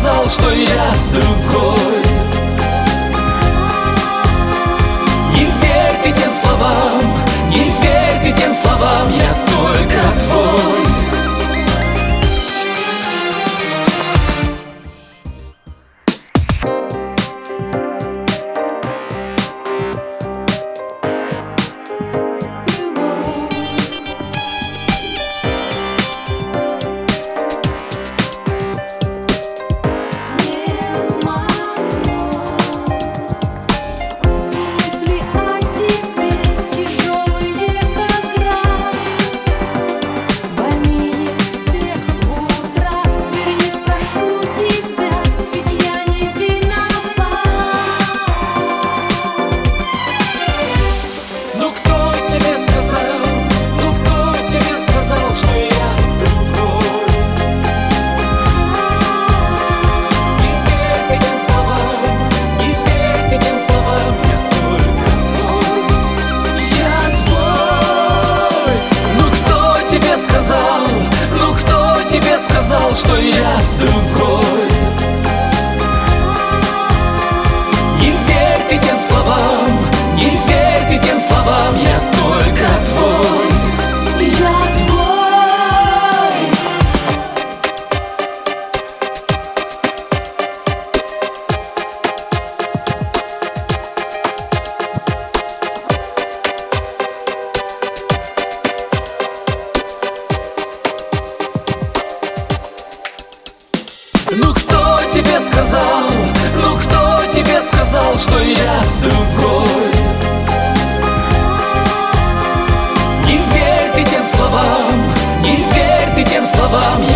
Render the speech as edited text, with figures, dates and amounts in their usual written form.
сказал, что я с другой. Не верь ты тем словам, не верь ты тем словам, я только твой. Что я с другой. Не верь ты тем словам, не верь ты тем словам, я только твой. Я твой. Ну кто тебе сказал, ну кто тебе сказал, что я с другой? Не верь ты тем словам, не верь ты тем словам,